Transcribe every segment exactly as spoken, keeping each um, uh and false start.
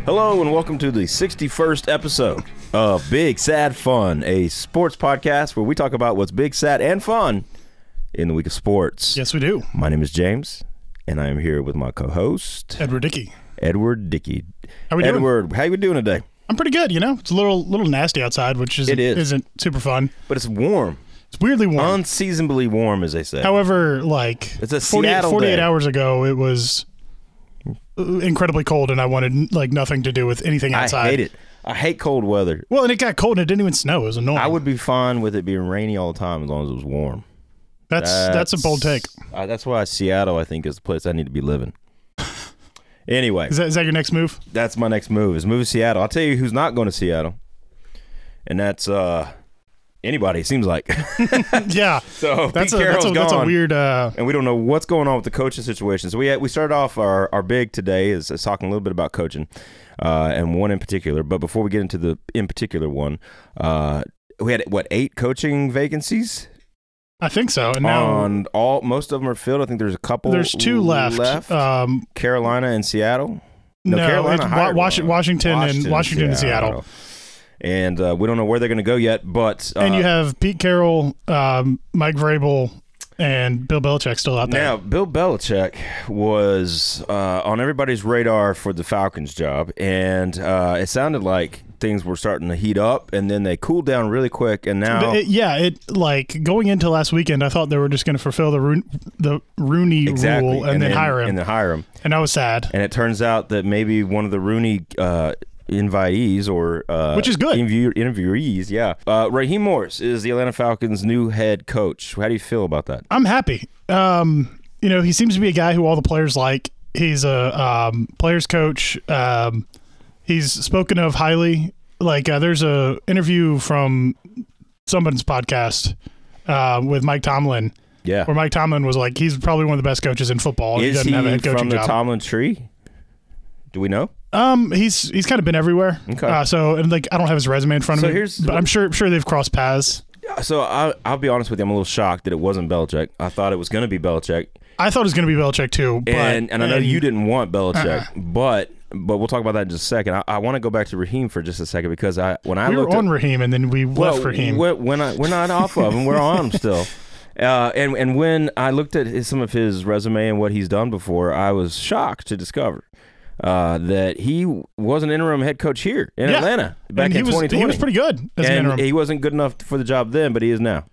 Hello and welcome to the sixty-first episode of Big Sad Fun, a sports podcast where we talk about what's big, sad, and fun in the week of sports. Yes, we do. My name is James, and I am here with my co-host, Edward Dickey. Edward Dickey. How we Edward, doing? how you doing today? I'm pretty good, you know? It's a little little nasty outside, which isn't, It is. isn't super fun. But it's warm. It's weirdly warm. Unseasonably warm, as they say. However, like It's a forty, Seattle forty-eight day. hours ago, it was incredibly cold, and I wanted like nothing to do with anything outside. I hate it. I hate cold weather. Well, and it got cold, and it didn't even snow. It was annoying. I would be fine with it being rainy all the time as long as it was warm. That's that's, a bold take. Uh, that's why Seattle, I think, is the place I need to be living. Anyway, Is that is that your next move? that's my next move is move to Seattle. I'll tell you who's not going to Seattle, and that's uh, anybody. It seems like. Yeah, So that's a Pete that's Carroll's a, that's a gone, weird. Uh, and we don't know what's going on with the coaching situation. So we had, we started off our, our big today is, is talking a little bit about coaching, uh, and one in particular. But before we get into the in particular one, uh, we had what eight coaching vacancies. I think so. And now on all most of them are filled. I think there's a couple. there's two left. left. Um, Carolina and Seattle. no, Carolina it's hired Wa- Wash- one. Washington, and Washington and Seattle. And uh, we don't know where they're going to go yet. But uh, And you have Pete Carroll, um, Mike Vrabel, and Bill Belichick still out there. now Bill Belichick was uh, on everybody's radar for the Falcons job, and uh, it sounded like things were starting to heat up, and then they cooled down really quick, and now It- yeah, it like going into last weekend, I thought they were just going to fulfill the Ro- the Rooney exactly, rule and, then, hire him, and then hire him. and I was sad. And it turns out that maybe one of the Rooney uh, invitees or uh, Which is good. interview- interviewees, yeah. Uh, Raheem Morris is the Atlanta Falcons' new head coach. How do you feel about that? I'm happy. Um, you know, he seems to be a guy who all the players like. He's a um, players coach. Um, he's spoken of highly. Like uh, there's a interview from someone's podcast uh, with Mike Tomlin, Yeah. where Mike Tomlin was like, he's probably one of the best coaches in football. and he Is doesn't he have a head coaching from the job. Tomlin tree? Do we know? Um, he's he's kind of been everywhere. Okay. Uh, so and like I don't have his resume in front of So me, here's- but I'm sure sure they've crossed paths. So I'll, I'll be honest with you. I'm a little shocked that it wasn't Belichick. I thought it was going to be Belichick. I thought it was going to be Belichick too, but And, and I know and- you didn't want Belichick, Uh-uh. but but we'll talk about that in just a second. I, I want to go back to Raheem for just a second because I when I We were looked on at, Raheem, and then we well, left Raheem. We're, we're not we're not off of him. We're on him still. Uh, and and when I looked at his, some of his resume and what he's done before, I was shocked to discover uh, that he was an interim head coach here in Yeah. Atlanta back and he in was twenty twenty. he was pretty good as an and interim. he wasn't good enough for the job then, but he is now.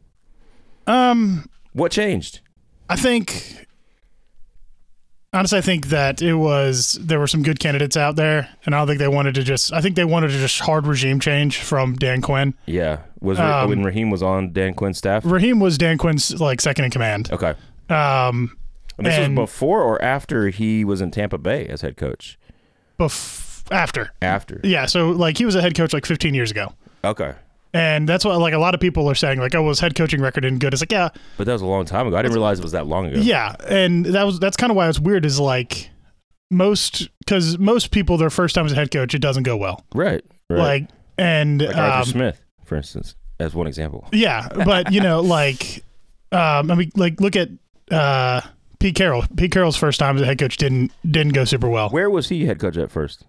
um, What changed? I think honestly, I think that it was there were some good candidates out there, and I don't think they wanted to just. I think they wanted to just hard regime change from Dan Quinn. Yeah, was Um, when Raheem was on Dan Quinn's staff? Raheem was Dan Quinn's like second in command. Okay. Um, And this And- was before or after he was in Tampa Bay as head coach? bef- after. After. Yeah, so like he was a head coach like fifteen years ago. Okay. And that's what like a lot of people are saying, like, oh, well, his head coaching record isn't good. It's like, yeah, But that was a long time ago. I didn't realize it was that long ago. yeah, and that was that's kind of why it's weird. Is like most because most people their first time as a head coach, it doesn't go well. Right. Right. Like and Like Arthur um, Smith, for instance, as one example. yeah, but you know, like um, I mean, like look at uh, Pete Carroll. Pete Carroll's first time as a head coach didn't didn't go super well. Where was he head coach at first?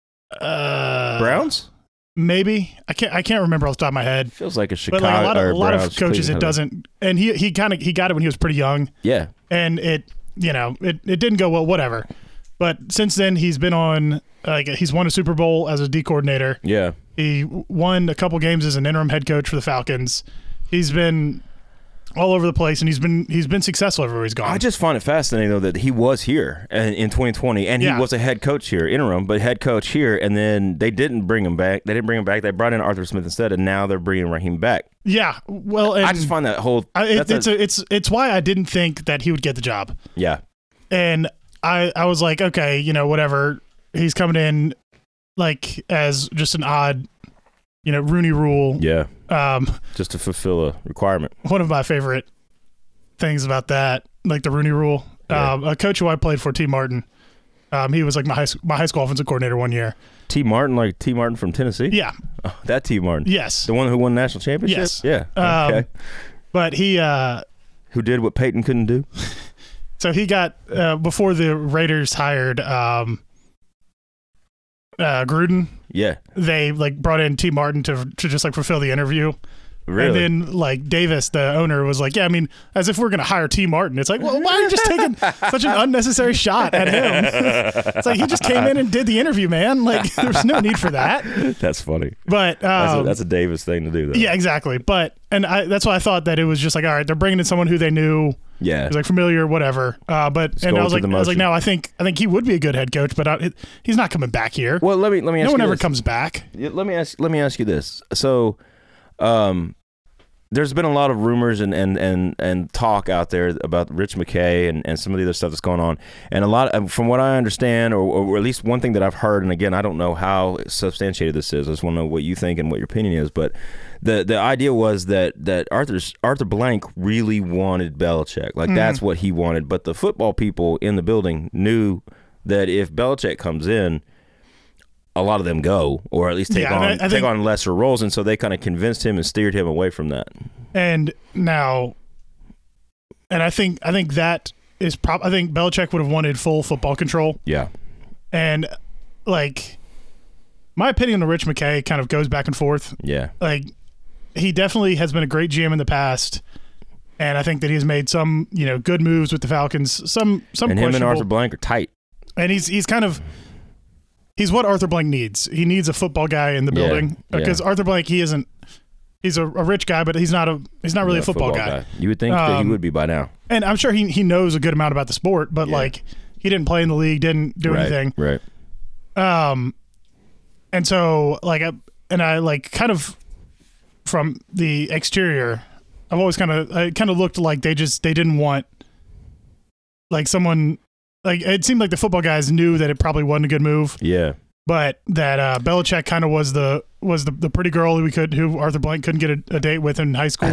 Uh, Browns? maybe I can't I can't remember off the top of my head. Feels like a Chicago. But like a lot of or a lot Browns, of coaches, it Cleveland. doesn't. And he he kind of he got it when he was pretty young. Yeah. And it you know it, it didn't go well, whatever. But since then he's been on like he's won a Super Bowl as a D coordinator. Yeah. He won a couple games as an interim head coach for the Falcons. He's been all over the place, and he's been he's been successful everywhere he's gone. I just find it fascinating though that he was here in, in twenty twenty, and he Yeah. was a head coach here, interim, but head coach here, and then they didn't bring him back. They didn't bring him back. They brought in Arthur Smith instead, and now they're bringing Raheem back. yeah, well, and I just find that whole. I, it, that's it's a, a, it's it's why I didn't think that he would get the job, yeah. and I I was like, okay, you know, whatever. He's coming in like as just an odd, you know, Rooney Rule. Yeah. Um, Just to fulfill a requirement. one of my favorite things about that, like the Rooney Rule. Yeah. Um, a coach who I played for, T. Martin. Um, he was like my high my high school offensive coordinator one year. T. Martin, like T. Martin from Tennessee? Yeah. Oh, that T. Martin. Yes. The one who won national championship? Yes. Yeah. Um, Okay. But he, uh, Who did what Peyton couldn't do? so he got uh, before the Raiders hired um, uh, Gruden, Yeah. they like brought in T. Martin to to just like fulfill the interview. Really? And then like Davis, the owner, was like, yeah, I mean, as if we're going to hire T. Martin. It's like, well, why are you just taking such an unnecessary shot at him? It's like he just came in and did the interview, man. Like there's no need for that. That's funny. But um, That's, a, that's a Davis thing to do, though. yeah, exactly. But and I, that's why I thought that it was just like, all right, they're bringing in someone who they knew. Yeah. Was like familiar, whatever. Uh, but Just and I going was through like, the I was like, motion. no, I think I think he would be a good head coach, but I, it, he's not coming back here. Well, let me let me ask no you one ever this. comes back. Yeah, Let me ask let me ask you this. So, um, there's been a lot of rumors and, and, and, and talk out there about Rich McKay and, and some of the other stuff that's going on. And a lot, from what I understand, or, or at least one thing that I've heard, and again, I don't know how substantiated this is. I just want to know what you think and what your opinion is. But the the idea was that that Arthur's, Arthur Blank really wanted Belichick. Like, mm. that's what he wanted. But the football people in the building knew that if Belichick comes in, a lot of them go, or at least take yeah, on I, I take think, on lesser roles, and so they kind of convinced him and steered him away from that. And now, and I think I think that is prob. I think Belichick would have wanted full football control. Yeah, and like my opinion on Rich McKay kind of goes back and forth. Yeah, like he definitely has been a great G M in the past, and I think that he's made some you know good moves with the Falcons. Some some and him and questionable- Arthur Blank are tight, and he's he's kind of. He's what Arthur Blank needs. He needs a football guy in the Yeah, building because yeah. Arthur Blank, he isn't. He's a, a rich guy, but he's not a. He's not really a football, football guy. guy. You would think um, that he would be by now. And I'm sure he he knows a good amount about the sport, but Yeah. like he didn't play in the league, didn't do right, anything. Right. Um, and so like I and I like kind of from the exterior, I've always kind of I kind of looked like they just they didn't want like someone. Like it seemed like the football guys knew that it probably wasn't a good move. Yeah. But that uh, Belichick kind of was the was the, the pretty girl who we could who Arthur Blank couldn't get a, a date with in high school.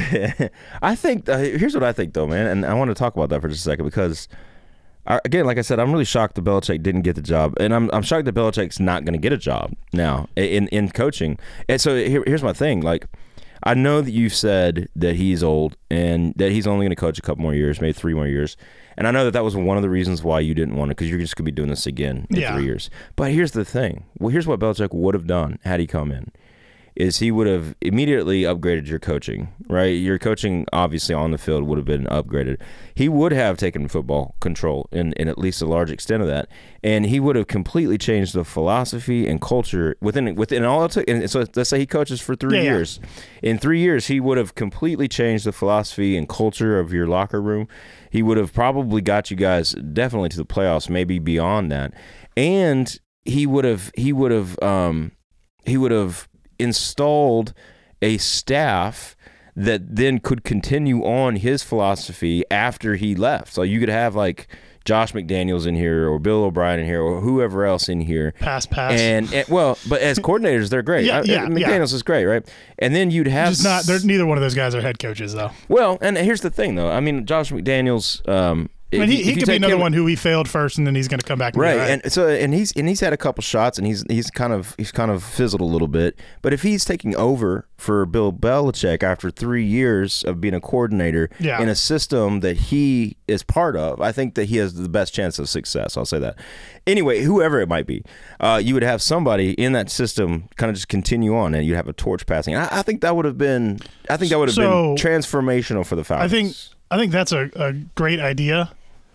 I think uh, here's what I think though, man, and I want to talk about that for just a second because I, again, like I said, I'm really shocked that Belichick didn't get the job, and I'm I'm shocked that Belichick's not going to get a job now in in coaching. And so here, here's my thing, like. I know that you've said that he's old and that he's only going to coach a couple more years, maybe three more years. And I know that that was one of the reasons why you didn't want it, because you're just going to be doing this again in yeah. three years. But here's the thing. Well, here's what Belichick would have done had he come in, is he would have immediately upgraded your coaching, right? Your coaching, obviously, on the field would have been upgraded. He would have taken football control in, in at least a large extent of that, and he would have completely changed the philosophy and culture within within all it took. And so let's say he coaches for three yeah, years. Yeah. In three years, he would have completely changed the philosophy and culture of your locker room. He would have probably got you guys definitely to the playoffs, maybe beyond that. And he would have he would have um, he would have installed a staff that then could continue on his philosophy after he left. So you could have like Josh McDaniels in here or Bill O'Brien in here or whoever else in here. Pass, pass. And, and well, but as coordinators, they're great. yeah, yeah, McDaniels yeah. is great, right? And then you'd have Just not. They're, neither one of those guys are head coaches, though. Well, and here's the thing, though. I mean, Josh McDaniels. Um, I mean, he, he could be another him, one who he failed first, and then he's going to come back. And right, be right, and so and he's and he's had a couple shots, and he's he's kind of he's kind of fizzled a little bit. But if he's taking over for Bill Belichick after three years of being a coordinator yeah. in a system that he is part of, I think that he has the best chance of success. I'll say that. Anyway, whoever it might be, uh, you would have somebody in that system kind of just continue on, and you'd have a torch passing. I, I think that would have been. I think that would have so, been transformational for the Falcons. I think. I think that's a, a great idea.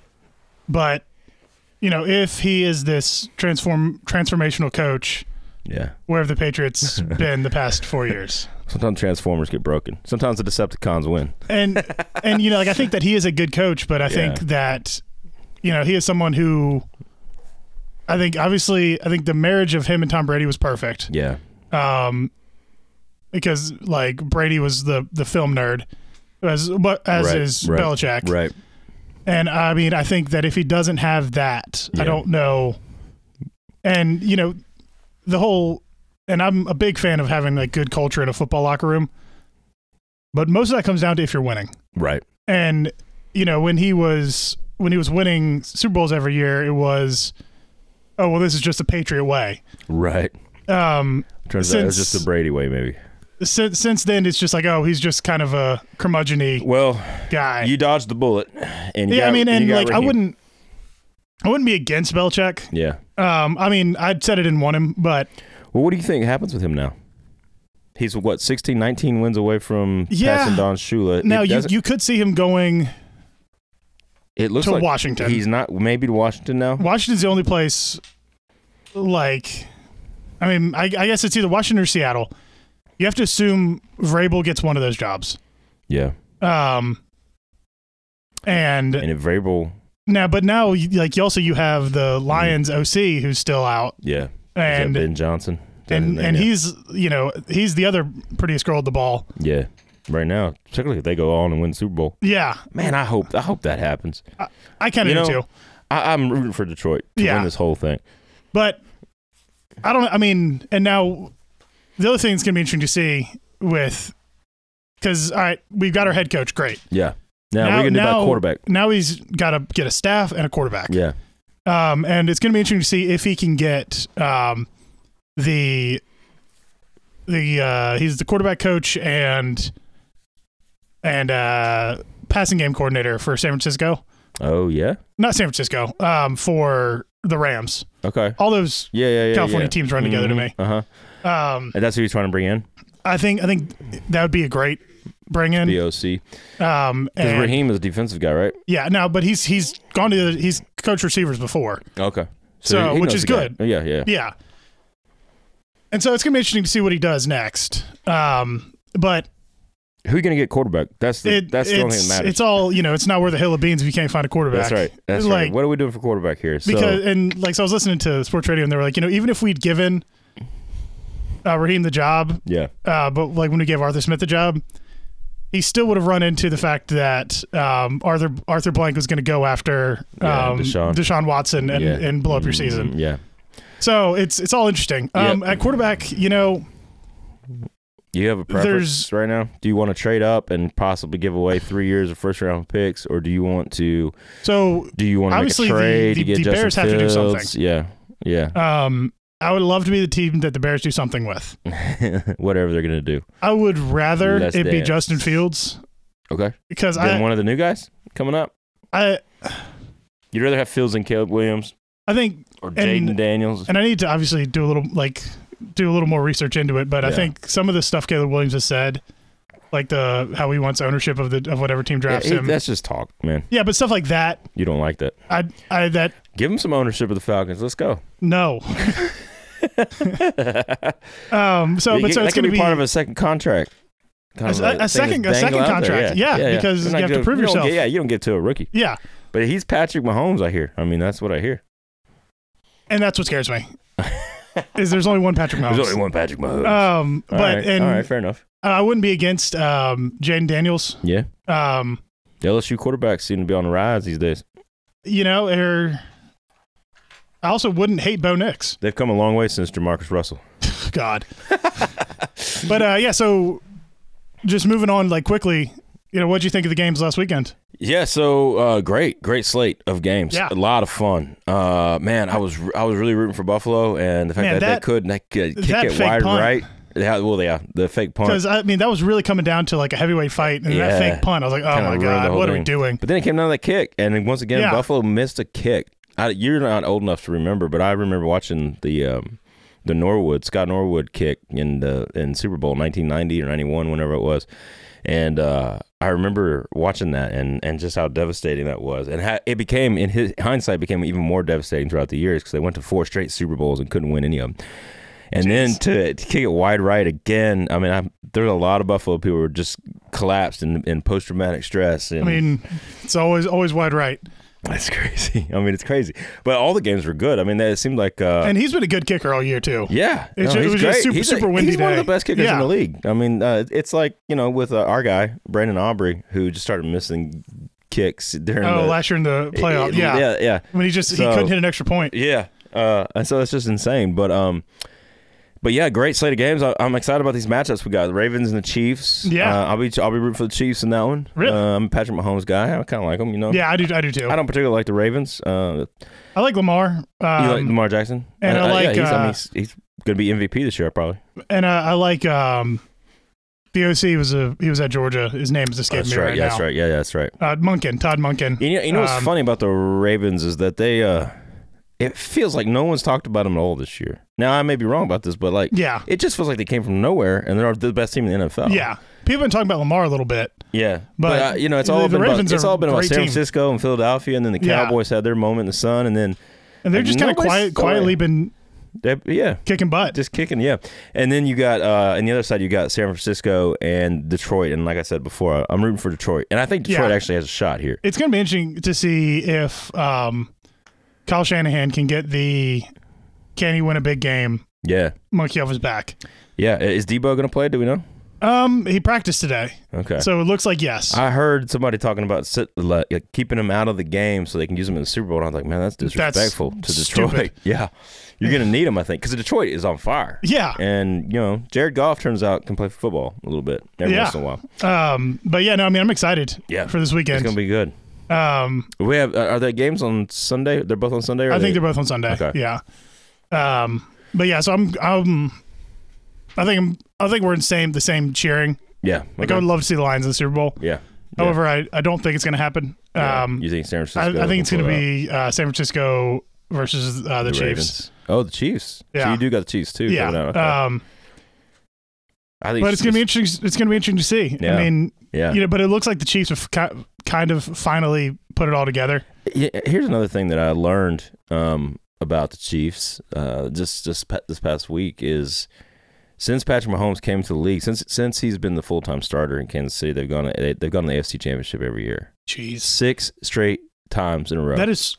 But, you know, if he is this transform transformational coach, yeah, where have the Patriots been the past four years? Sometimes Transformers get broken. Sometimes the Decepticons win. And, and you know, like I think that he is a good coach, but I yeah. think that, you know, he is someone who, I think, obviously, I think the marriage of him and Tom Brady was perfect. Yeah. Um, because, like, Brady was the, the film nerd, as, as right, is right, Belichick. Right. And I mean, I think that if he doesn't have that, yeah. I don't know. And, you know, the whole, and I'm a big fan of having like good culture in a football locker room, but most of that comes down to if you're winning. Right. And, you know, when he was, when he was winning Super Bowls every year, it was, oh, well, this is just a Patriot way. Right. Um, Turns since, out it was just a Brady way, maybe. Since, since then, it's just like, oh, he's just kind of a curmudgeon-y well, guy. You dodged the bullet. And you yeah, got, I mean, and, and like, Raheem. I wouldn't, I wouldn't be against Belichick. Yeah. Um, I mean, I'd said I didn't want him, but Well, what do you think happens with him now? He's what sixteen, nineteen wins away from Yeah. passing Don Shula. now It you doesn't- you could see him going it looks to like Washington. he's not maybe to Washington now. Washington's the only place. Like, I mean, I, I guess it's either Washington or Seattle. You have to assume Vrabel gets one of those jobs. Yeah. Um, and And if Vrabel, now, but now, you- like, you also you have the Lions O C who's still out, yeah, Is and that Ben Johnson, Is that his and name and now? he's you know he's the other prettiest girl at the ball. yeah, right now, particularly if they go on and win the Super Bowl. Yeah, Man, I hope I hope that happens. I, I kind You of do know, too. I, I'm rooting for Detroit to Yeah. win this whole thing. But I don't. I mean, and now the other thing that's going to be interesting to see with because all right, we've got our head coach, great. Yeah. Now, Now- we're gonna do now- about quarterback. Now he's got to get a staff and a quarterback. Yeah. Um, and it's going to be interesting to see if he can get um, the the uh, he's the quarterback coach and and uh, passing game coordinator for San Francisco. Oh yeah. Not San Francisco. Um, for the Rams. Okay. All those Yeah, yeah, yeah. California yeah. teams run together to me. Uh huh. Um, And that's who he's trying to bring in. I think I think that would be a great bring in. B O C. Um, Because and- Raheem is a defensive guy, right? yeah, no, but he's he's gone to the, he's coached receivers before. Okay. So, he which knows is the guy. good. Yeah, yeah. Yeah. And so it's gonna be interesting to see what he does next. Um, but Who are you gonna get quarterback? That's the it, that's the only thing it's, that matters. it's all you know. It's not worth a hill of beans if you can't find a quarterback. That's right. That's like, right. What are we doing for quarterback here? So, Because and like so, I was listening to sports radio and they were like, you know, even if we'd given uh, Raheem the job, yeah, uh, but like when we gave Arthur Smith the job, he still would have run into the fact that um, Arthur Arthur Blank was going to go after Yeah, um, Deshaun. Deshaun Watson and, yeah. and blow up your Mm, season. Yeah. So it's it's all interesting. Um, Yep. At quarterback, you know, You have a preference right now? Do you want to trade up and possibly give away three years of first round picks, or do you want to? so Do you want to make a Obviously, the- trade the- to get the Justin Bears have to do Fields? something. Yeah, yeah. um, I would love to be the team that the Bears do something with. Whatever they're gonna do. I would rather Let's it be dance. Justin Fields Okay. because Then I, one of the new guys coming up. I You'd rather have Fields than Caleb Williams I think or And- Jaden Daniels. and I need to obviously do a little like do a little more research into it, but I Yeah. think some of the stuff Caleb Williams has said, like the how he wants ownership of the of whatever team Yeah, drafts he- him. that's just talk, man. Yeah, but stuff like that, You don't like that. I I that Give him some ownership of the Falcons. Let's go. no. um. So, You but get- so that it's could going to be be part of a second contract. Kind A- of a- a thing second- that's a second dangle out there. contract. Yeah, because you They're have not to prove you don't yourself. get- yeah, you don't get to a rookie. yeah, But he's Patrick Mahomes, I hear. I mean, that's what I hear. and that's what scares me. Is there's only one Patrick Mahomes. There's only one Patrick Mahomes. Um, All but right, and all right, fair enough. I wouldn't be against um Jaden Daniels. Yeah, Um, the L S U quarterbacks seem to be on the rise these days. you know, or I also wouldn't hate Bo Nix. They've come a long way since Jamarcus Russell. God. But uh, yeah, so just moving on, like quickly, you know, what'd you think of the games last weekend? Yeah, so uh, great, great slate of games. Yeah. A lot of fun. Uh, man, I was I was really rooting for Buffalo, and the fact Man, that, that- they could they could kick that it fake wide punt. right. Yeah, well, yeah, the fake punt. Because I mean, that was really coming down to like a heavyweight fight, and Yeah. that fake punt. I was like, oh Kinda my ruined the god, whole what are we thing. doing? But then it came down to that kick, and then once again, Yeah. Buffalo missed a kick. I, you're not old enough to remember, but I remember watching the um, the Norwood Scott Norwood kick in the in Super Bowl nineteen ninety or ninety-one, whenever it was, and uh, I remember watching that and, and just how devastating that was, and how it became in his hindsight became even more devastating throughout the years because they went to four straight Super Bowls and couldn't win any of them. And then Jeez. to, to kick it wide right again, I mean, I, there were a lot of Buffalo people who were just collapsed in, in post traumatic stress. And I mean, it's always always wide right, that's crazy. I mean, it's crazy. But all the games were good. I mean, it seemed like. Uh, and he's been a good kicker all year too. yeah. It's no, ju- it he's was just great. super- he's super a, windy He's one of day. the best kickers Yeah. in the league. I mean, uh, it's like, you know, with uh, our guy, Brandon Aubrey, who just started missing kicks during Oh, the. last year in the playoff, yeah. Yeah, yeah. When he just he So- couldn't hit an extra point. Yeah. Uh, and so it's just insane. But um, but yeah, great slate of games. I, I'm excited about these matchups we got. The Ravens and the Chiefs. Yeah. Uh, I'll be I'll be rooting for the Chiefs in that one. Really? Uh, I'm a Patrick Mahomes guy. I kind of like him, you know. Yeah, I do. I do too. I don't particularly like the Ravens. Uh, I like Lamar. Um, you like Lamar Jackson? and I Uh, like, Yeah, he's, I uh, mean, he's, he's going to be M V P this year, probably. and uh, I like um, The O C was a he was at Georgia. His name is escaping That's me right. right yeah, now. That's right. Yeah, that's right. Uh, Munkin, Todd Munkin. You know, you know what's Um, funny about the Ravens is that they, uh, it feels like no one's talked about them at all this year. Now, I may be wrong about this, but like, Yeah. it just feels like they came from nowhere and they're the best team in the N F L. Yeah. People have been talking about Lamar a little bit. Yeah, But but, uh, you know, it's all the been about, Ravens it's are all been a about great San team. Francisco and Philadelphia, and then the Yeah. Cowboys had their moment in the sun, and then And they're like, just kind of nobody's quiet, still quietly there. been They, yeah, kicking butt. just kicking, yeah. And then you got, uh, on the other side, you got San Francisco and Detroit, and like I said before, I'm rooting for Detroit, and I think Detroit Yeah. actually has a shot here. It's going to be interesting to see if um, Kyle Shanahan can get the can he win a big game Yeah, monkey off his back. yeah. Is Debo going to play? Do we know? Um, he practiced today, Okay. so it looks like yes. I heard somebody talking about sit, like, keeping him out of the game so they can use him in the Super Bowl. And I was like, man, that's disrespectful That's to Detroit. stupid. Yeah, you're gonna need him, I think, because Detroit is on fire. yeah. And you know, Jared Goff turns out can play football a little bit every Yeah. once in a while. Um, but yeah, no, I mean, I'm excited Yeah. for this It's weekend. gonna be good. um, We have are there games on Sunday? They're both on Sunday. Or I are think they, they're both on Sunday. Okay. Yeah. Um, but yeah, so I'm, I'm, I think I'm, I think we're in same the same cheering. yeah. Like okay. I would love to see the Lions in the Super Bowl. yeah. However, I, I don't think it's going to happen. Yeah. Um, You think San I, Francisco? I think it's will going to pull it be uh, San Francisco versus uh, out? the, Chiefs. Ravens. Oh, the Chiefs. So Yeah. you do got the Chiefs too. Yeah. coming out. Okay. Um, I think, but it's going to be interesting. It's going to be interesting to see. Yeah. I mean, Yeah. you know, but it looks like the Chiefs have ki- kind of finally put it all together. Yeah, here's another thing that I learned um, about the Chiefs uh, just just pa- this past week is since Patrick Mahomes came to the league, since since he's been the full time starter in Kansas City, they've gone they, they've gone to the A F C Championship every year, Jeez, six straight times in a row. that is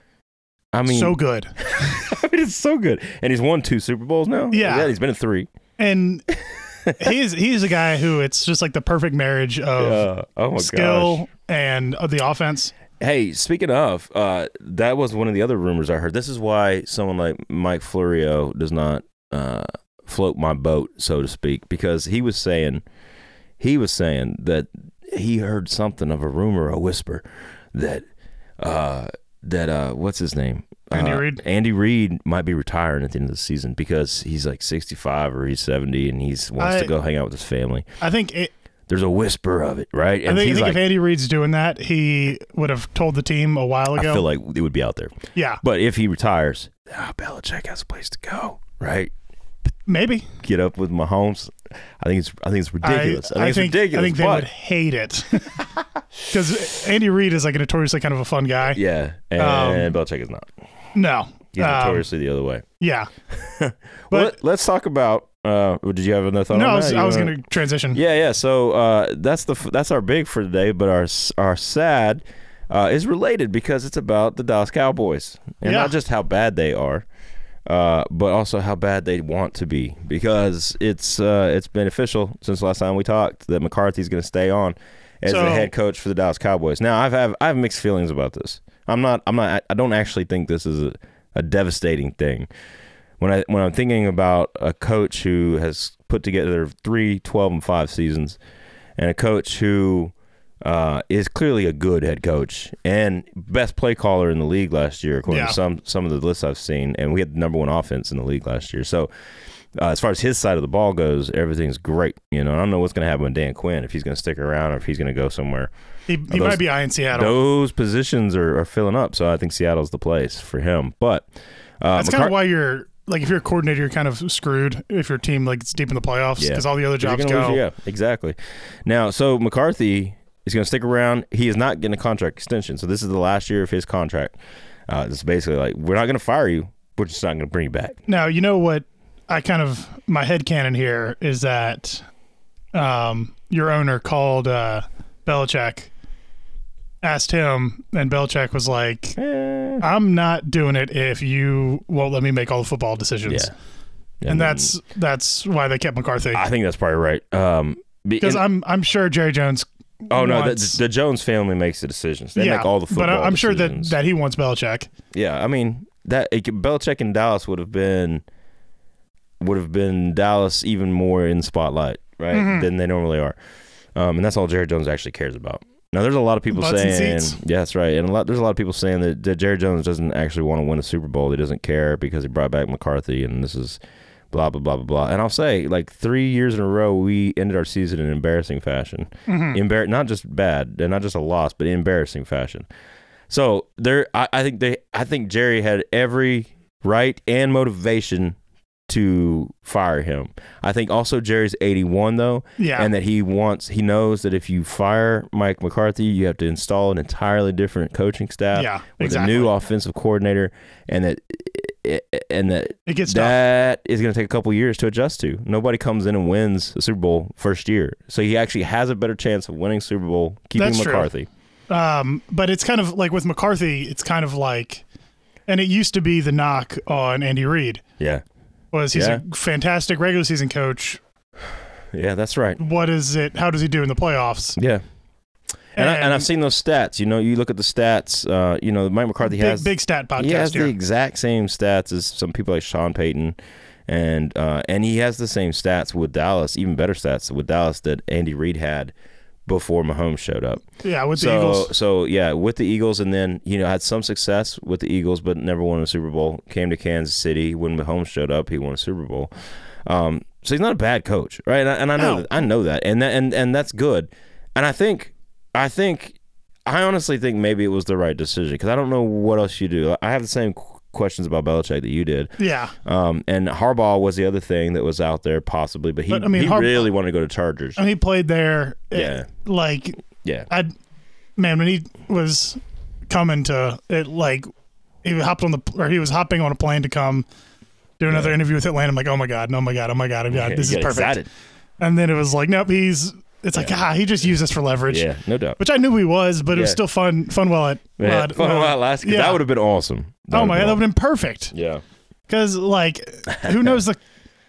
I mean, so good. I mean, it's so good, and he's won two Super Bowls now. Yeah. yeah, he's been in three. And he's he's a guy who it's just like the perfect marriage of Uh, oh my skill gosh. and of the offense. Hey, speaking of, uh, that was one of the other rumors I heard. This is why someone like Mike Florio does not uh, float my boat, so to speak, because he was saying he was saying that he heard something of a rumor, a whisper that uh, that uh, what's his name? Andy uh, Reid? Andy Reid might be retiring at the end of the season because he's like sixty-five or he's seventy and he's wants I- to go hang out with his family. I think it, There's a whisper of it, right? I And think, I he's think like, if Andy Reid's doing that, he would have told the team a while I ago. feel like it would be out there. yeah, But if he retires, ah, Belichick has a place to go, right? maybe. Get up with Mahomes. I think it's I think it's ridiculous. I, think it's ridiculous. I think they but, would hate it because Andy Reid is like a notoriously kind of a fun guy. yeah, and Um, Belichick is not. No, He's Um, notoriously the other way. yeah. Well, But let, us talk about. Uh, did you have another thought? no, on I was, that? I You was wanna- going to transition. Yeah, yeah. So uh, that's the that's our big for today, but our our sad uh, is related because it's about the Dallas Cowboys and Yeah. not just how bad they are, uh, but also how bad they want to be. Because it's uh, it's beneficial since the last time we talked that McCarthy's going to stay on as So- the head coach for the Dallas Cowboys. Now I've have I have mixed feelings about this. I'm not I'm not I don't actually think this is a, a devastating thing. When I when I'm thinking about a coach who has put together three twelve and five seasons, and a coach who uh, is clearly a good head coach and best play caller in the league last year, according Yeah. to some some of the lists I've seen, and we had the number one offense in the league last year. So uh, as far as his side of the ball goes, everything's great. You know, I don't know what's going to happen with Dan Quinn, if he's going to stick around or if he's going to go somewhere. He, he Those- might be eyeing Seattle. Those positions are, are filling up, so I think Seattle's the place for him. But uh, That's McCar- kind of why you're like if you're a coordinator, you're kind of screwed if your team like is deep in the playoffs Yeah. because all the other 'Cause you're jobs gonna go. lose- yeah, exactly. Now, so McCarthy is going to stick around. He is not getting a contract extension, so this is the last year of his contract. Uh, it's basically like, we're not going to fire you. We're just not going to bring you back. Now you know what I kind of my headcanon here is that um, your owner called uh, Belichick, asked him, and Belichick was like, Eh, "I'm not doing it if you won't let me make all the football decisions." yeah. I And mean, that's that's why they kept McCarthy. I think that's probably right. Um, be- Because and- I'm I'm sure Jerry Jones. oh, no, the, wants, the Jones family makes the decisions. They yeah, make all the football but I- I'm sure that decisions. that he wants Belichick. Yeah, I mean that it, could- Belichick in Dallas would have been would have been Dallas even more in the spotlight, right? Mhm. Than they normally are, um, and that's all Jerry Jones actually cares about. Now, there's a lot of people Butts and saying, seats. yeah, that's right, and a lot there's a lot of people saying that, that Jerry Jones doesn't actually want to win a Super Bowl. He doesn't care because he brought back McCarthy, and this is blah, blah, blah, blah, blah. And I'll say, like, three years in a row, we ended our season in embarrassing fashion. Mm-hmm. Embar- not just bad, not just a loss, but embarrassing fashion. So there, I, I think they, I think Jerry had every right and motivation to fire him. I think also Jerry's eighty-one though, yeah, and that he wants, he knows that if you fire Mike McCarthy, you have to install an entirely different coaching staff, yeah, with exactly. a new offensive coordinator, and that, and that it gets that tough. Is going to take a couple years to adjust to. Nobody comes in and wins the Super Bowl first year, so he actually has a better chance of winning Super Bowl keeping That's McCarthy. True. Um, but it's kind of like with McCarthy, it's kind of like, and it used to be the knock on Andy Reid. Yeah. Was he's yeah. a fantastic regular season coach. Yeah, that's right. What is it? How does he do in the playoffs? Yeah. And, and, I, and I've seen those stats. You know, you look at the stats. Uh, you know, Mike McCarthy big, has big stat podcast. He has here. the exact same stats as some people like Sean Payton, and uh, and he has the same stats with Dallas, even better stats with Dallas that Andy Reid had before Mahomes showed up. Yeah, with so, the Eagles. So yeah, with the Eagles, and then you know had some success with the Eagles, but never won a Super Bowl. Came to Kansas City when Mahomes showed up, he won a Super Bowl. Um, so he's not a bad coach, right? And I, and I know no. that, I know that, and that, and and that's good. And I think I think I honestly think maybe it was the right decision because I don't know what else you do. I have the same questions about Belichick that you did. Yeah. Um, and Harbaugh was the other thing that was out there possibly, but he, but, I mean, he Harbaugh, really wanted to go to Chargers. I mean, he played there. Yeah. It, like, yeah. I, man, when he was coming to it, like, he hopped on the, or he was hopping on a plane to come do another yeah. interview with Atlanta. I'm like, oh my God, oh my God, oh my God, oh my God, yeah, this is perfect. Excited. And then it was like, nope, he's, it's like, yeah. ah, he just used this for leverage. Yeah, no doubt. Which I knew he was, but yeah. it was still fun, fun while it, yeah, uh, fun while it lasted. Yeah. That would have been awesome. That oh my God, that would have been perfect. Yeah. Because, like, who knows the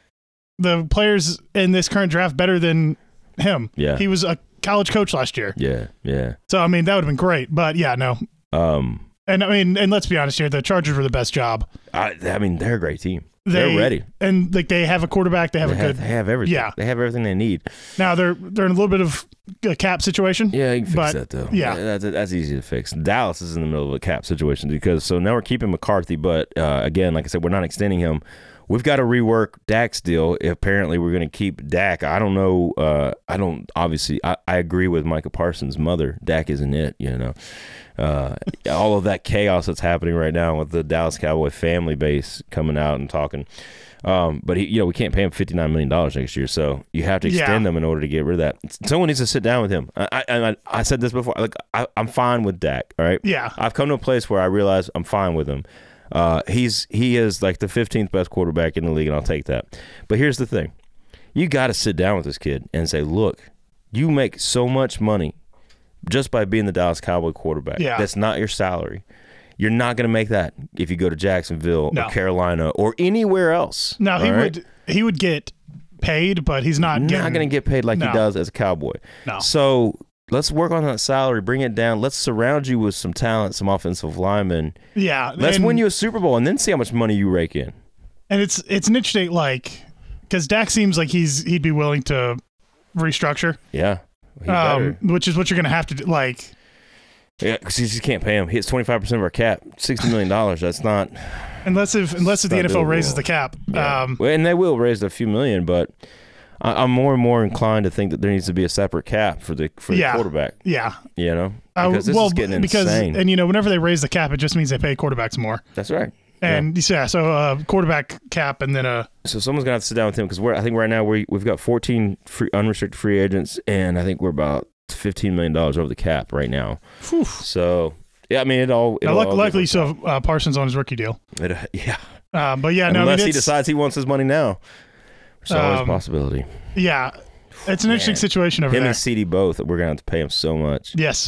the players in this current draft better than him? Yeah. He was a college coach last year. Yeah, yeah. So, I mean, that would have been great. But, yeah, no. Um. And, I mean, and let's be honest here, the Chargers were the best job. I, I mean, they're a great team. They, they're ready. And, like, they have a quarterback. They have they a have, good. They have everything. Yeah. They have everything they need. Now, they're they're in a little bit of a cap situation. Yeah, you can fix but, that, though. Yeah. That's, that's easy to fix. Dallas is in the middle of a cap situation because, so now we're keeping McCarthy, but, uh, again, like I said, we're not extending him. We've got to rework Dak's deal. Apparently, we're going to keep Dak. I don't know. Uh, I don't, obviously, I, I agree with Micah Parsons' mother. Dak isn't it, you know. Uh, all of that chaos that's happening right now with the Dallas Cowboy family base coming out and talking. Um, but, he, you know, we can't pay him fifty-nine million dollars next year, so you have to extend yeah. them in order to get rid of that. Someone needs to sit down with him. I, I, I said this before. Like, I, I'm fine with Dak, all right? Yeah. I've come to a place where I realize I'm fine with him. Uh, he's he is like the fifteenth best quarterback in the league, and I'll take that. But here's the thing. You got to sit down with this kid and say, look, you make so much money just by being the Dallas Cowboy quarterback. Yeah. That's not your salary. You're not going to make that if you go to Jacksonville no. or Carolina or anywhere else. No, he right? would he would get paid, but he's not not getting, going to get paid like no. he does as a Cowboy. No. So let's work on that salary, bring it down. Let's surround you with some talent, some offensive linemen. Yeah. Let's and, win you a Super Bowl and then see how much money you rake in. And it's it's an interesting, like, because Dak seems like he's he'd be willing to restructure. Yeah. Um, which is what you're going to have to do. Like, yeah, because you just can't pay him. He hits twenty-five percent of our cap, sixty million dollars. That's not. Unless if unless if the N F L doable. raises the cap. Yeah. Um, well, and they will raise a few million, but I, I'm more and more inclined to think that there needs to be a separate cap for the for yeah, the quarterback. Yeah. You know? Uh, Because this well, is getting because, insane. And, you know, whenever they raise the cap, it just means they pay quarterbacks more. That's right. And, yeah, yeah so uh, quarterback cap and then a. So someone's going to have to sit down with him because we're I think right now we we've got fourteen free, unrestricted free agents, and I think we're about fifteen million dollars over the cap right now. Whew. So, yeah, I mean, it all. Now, luck, luckily, you still have uh, Parsons on his rookie deal. It, uh, yeah. Uh, but, yeah, no, Unless I mean, he decides he wants his money now, which is always um, a possibility. Yeah. It's an Man. interesting situation over him there. and C D both, we're going to have to pay him so much. Yes.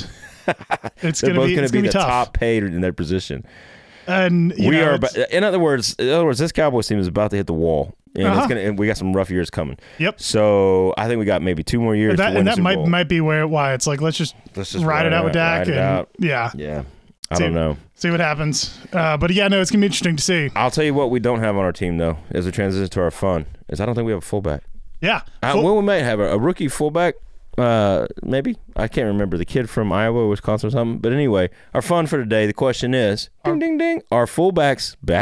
It's They're going to both be, going it's to be gonna the be tough. top paid in their position. And you we know, are. it's- About, in other words, in other words, this Cowboys team is about to hit the wall, and Uh-huh. it's gonna. And we got some rough years coming. Yep. So I think we got maybe two more years. that, to win and the that Super might Bowl. might be where why it's like let's just, Let's just ride it out with Dak ride it and out. yeah, Yeah, I See- don't know. see what happens. Uh, but yeah, no, it's gonna be interesting to see. I'll tell you what we don't have on our team though, as we transition to our fun, is I don't think we have a fullback. Yeah, Uh, Full- well, we might have a, a rookie fullback. Uh, maybe I can't remember the kid from Iowa, or Wisconsin, or something. But anyway, our fun for today. The question is, ding, ding, ding. Are fullbacks back?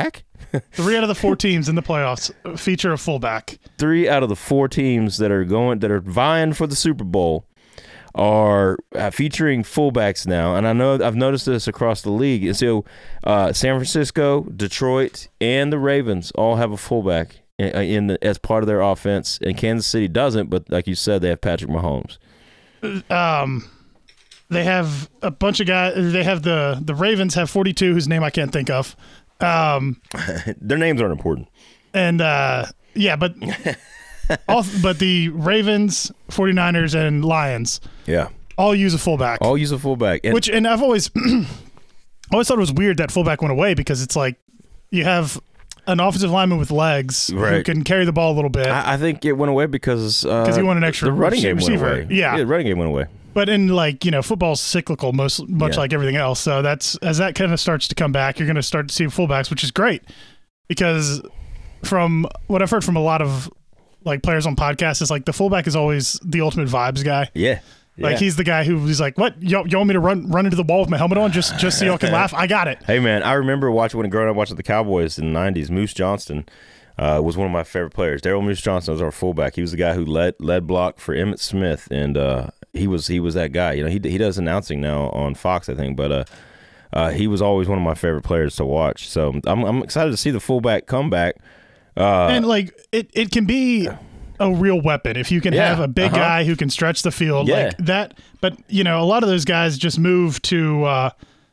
Three out of the four teams in the playoffs feature a fullback. Three out of the four teams that are going that are vying for the Super Bowl are uh, featuring fullbacks now, and I know I've noticed this across the league. And so, uh, San Francisco, Detroit, and the Ravens all have a fullback in, in the, as part of their offense, and Kansas City doesn't. But like you said, they have Patrick Mahomes. Um, they have a bunch of guys. They have the the Ravens have forty-two, whose name I can't think of. Um, Their names aren't important. And uh, yeah, but all, but the Ravens, 49ers, and Lions, yeah, all use a fullback. All use a fullback. And Which and I've always always thought it was weird that fullback went away, because it's like you have an offensive lineman with legs who Right. can carry the ball a little bit. I, I think it went away because because uh, you want an extra the running game receiver. went away. Yeah. yeah, the running game went away. But in like, you know, football's cyclical, most much Yeah. like everything else. So that's as that kind of starts to come back, you're going to start to see fullbacks, which is great, because from what I've heard from a lot of like players on podcasts, is like the fullback is always the ultimate vibes guy. Yeah. Like yeah. he's the guy who's like, "What? Y'all, y'all want me to run run into the wall with my helmet on just just so y'all can laugh? I got it." Hey man, I remember watching when growing up watching the Cowboys in the nineties. Moose Johnston uh, was one of my favorite players. Daryl Moose Johnston was our fullback. He was the guy who led led block for Emmitt Smith, and uh, he was he was that guy. You know, he he does announcing now on Fox, I think, but uh, uh, he was always one of my favorite players to watch. So I'm I'm excited to see the fullback come back. Uh, And like it, it can be a real weapon if you can Yeah, have a big uh-huh. guy who can stretch the field Yeah. like that. But you know, a lot of those guys just move to. Uh,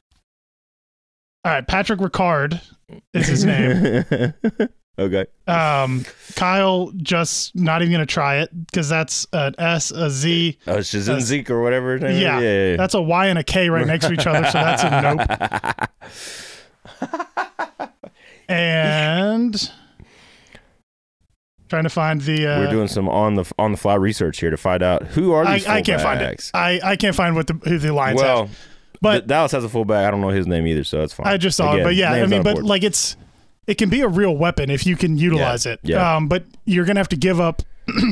all right, Patrick Ricard is his name. Okay. Um, Kyle just not even gonna try it, because that's an S, a Z. Oh, Shazin Zeke or whatever his name Yeah, is. Yeah, yeah. that's a Y and a K right next to each other, so that's a nope. And trying to find the. Uh, We're doing some on the on the fly research here to find out who are I, these I can't find it. fullbacks? I, I can't find what the who the Lions Well, have. But D- Dallas has a fullback. I don't know his name either, so that's fine. I just saw it. Again, But yeah, I name's mean, not but important. like it's it can be a real weapon if you can utilize Yeah, it. yeah. Um, but you're gonna have to give up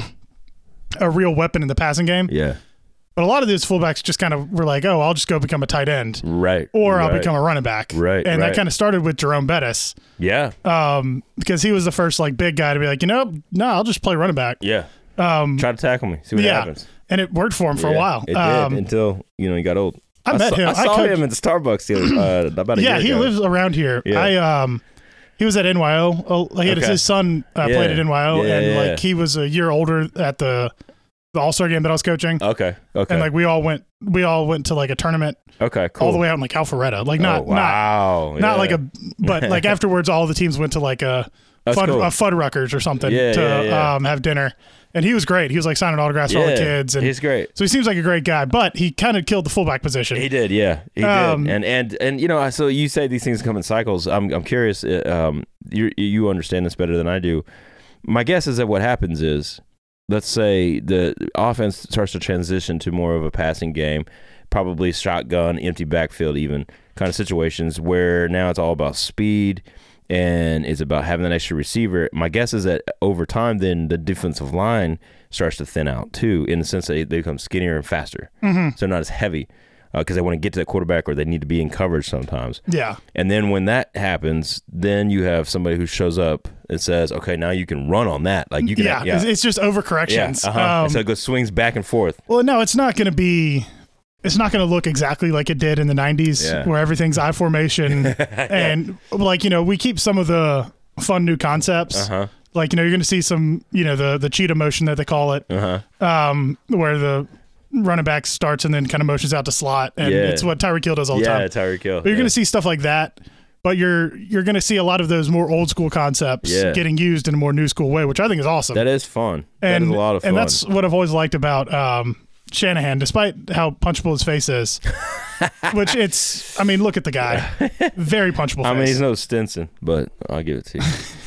a real weapon in the passing game. yeah, But a lot of those fullbacks just kind of were like, oh, I'll just go become a tight end, right. or right. I'll become a running back. Right, And right. that kind of started with Jerome Bettis, Yeah, um, because he was the first like big guy to be like, you know, no, I'll just play running back. yeah. Um, Try to tackle me. See what yeah, happens. and it worked for him for a Yeah, while. It Um, did until you know he got old. I met saw, him. I I saw coached- him at the Starbucks the other, uh, about a yeah, year he ago. lives around here. Yeah. I um, he was at N Y O. Oh, he had Okay. his son uh, Yeah. played at N Y O, Yeah, and yeah, like he was a year older at the the All Star game that I was coaching, Okay. Okay. and like we all went we all went to like a tournament okay. Cool. all the way out in like Alpharetta, like not oh, wow. not not yeah. like a but like afterwards all the teams went to like a That's Fud, cool. a Fuddruckers or something Yeah, to yeah, yeah. um have dinner, and he was great. He was like signing autographs for all the Yeah, kids, and he's great. so he seems like a great guy. But he kind of killed the fullback position. He did, yeah, he Um, did, and and and you know, so you say these things come in cycles. I'm I'm curious. uh, Um, you you understand this better than I do. My guess is that what happens is, let's say the offense starts to transition to more of a passing game, probably shotgun, empty backfield, even kind of situations where now it's all about speed and it's about having that extra receiver. My guess is that over time, then the defensive line starts to thin out too, in the sense that they become skinnier and faster, Mhm. so not as heavy because they want to get to that quarterback or they need to be in coverage sometimes. Yeah, And then when that happens, then you have somebody who shows up and says, "Okay, now you can run on that. Like you can, yeah, yeah, It's, it's just yeah, overcorrections. uh-huh. Um, And so it goes swings back and forth. Well, no, it's not going to be. It's not going to look exactly like it did in the nineties, Yeah. where everything's I formation, and like you know, we keep some of the fun new concepts. Uh huh. Like you know, you're going to see some, you know, the the cheetah motion that they call it, Uh huh. um, where the running back starts and then kind of motions out to slot, and Yeah. it's what Tyreek Hill does all the Yeah, time. Tyreek Hill. But you're yeah. going to see stuff like that. But you're you're going to see a lot of those more old school concepts Yeah. getting used in a more new school way, which I think is awesome. That is fun. and, that is a lot of fun. And that's what I've always liked about um, Shanahan, despite how punchable his face is. Which it's, I mean, look at the guy, very punchable. I mean, face. he's no Stinson, but I'll give it to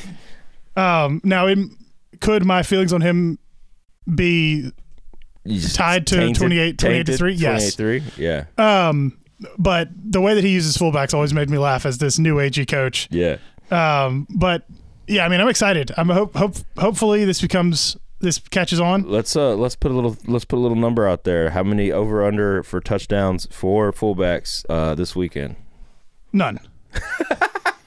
you. Um, now, it, could my feelings on him be You just tied to tainted- twenty-eight, twenty-eight to tainted three? Yes. twenty-eight three. Yeah. Um, but the way that he uses fullbacks always made me laugh as this new agey coach. Yeah. Um, but yeah, I mean, I'm excited. I'm hope, hope hopefully this becomes this catches on. Let's uh let's put a little let's put a little number out there. How many over under for touchdowns for fullbacks uh this weekend? None.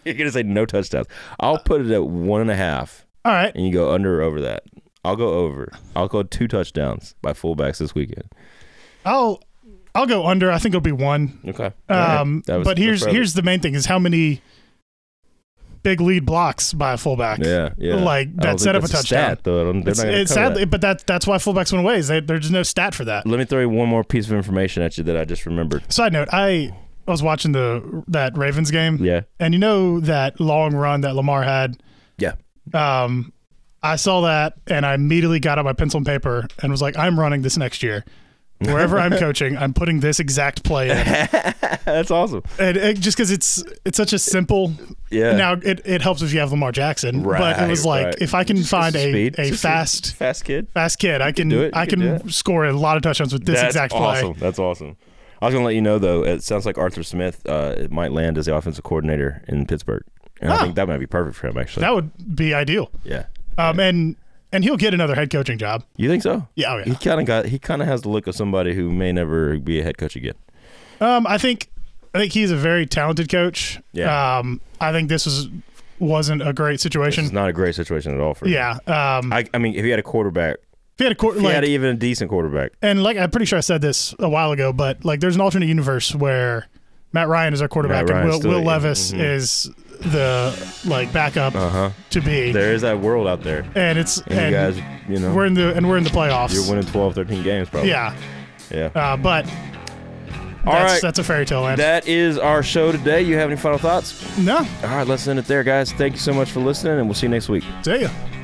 You're gonna say no touchdowns. I'll put it at one and a half. All right. And you go under or over that. I'll go over. I'll go two touchdowns by fullbacks this weekend. I'll I'll go under. I think it'll be one. Okay. Um, right. was, but here's here's the main thing: is how many big lead blocks by a fullback. Yeah, yeah. Like that set up a touchdown. Stat, though. They're it's not it's sadly, that. but that that's why fullbacks went away. Is they, there's no stat for that. Let me throw you one more piece of information at you that I just remembered. Side note: I was watching the that Ravens game. Yeah. And you know that long run that Lamar had. Yeah. Um, I saw that and I immediately got out my pencil and paper and was like, I'm running this next year. Wherever I'm coaching, I'm putting this exact play in. That's awesome. And it, just because it's it's such a simple. Yeah. Now it, it helps if you have Lamar Jackson, right, but it was like right. if I can just, find just a speed. a just fast fast kid, fast kid, I can, can I can, can score a lot of touchdowns with this That's exact awesome. play. That's awesome. I was going to let you know though. It sounds like Arthur Smith uh, it might land as the offensive coordinator in Pittsburgh, and huh. I think that might be perfect for him. Actually, That would be ideal. Yeah. Um, yeah. and. And he'll get another head coaching job. You think so? Yeah, oh yeah. He kind of got. He kind of has the look of somebody who may never be a head coach again. Um, I think, I think he's a very talented coach. Yeah. Um, I think this was wasn't a great situation. It's not a great situation at all for him. Yeah. Um, I, I mean, if he had a quarterback, if he had a quarter, if he like, had even a decent quarterback, and like I'm pretty sure I said this a while ago, but like there's an alternate universe where Matt Ryan is our quarterback and Will, still, Will Levis mm-hmm. is the like backup uh-huh. to be. There is that world out there, and it's and, and you guys, you know, we're in the and we're in the playoffs. You're winning twelve, thirteen games, probably. Yeah. Yeah. Uh, but all that's, right, that's a fairy tale land. That is our show today. You have any final thoughts? No. All right, let's end it there, guys. Thank you so much for listening, and we'll see you next week. See ya.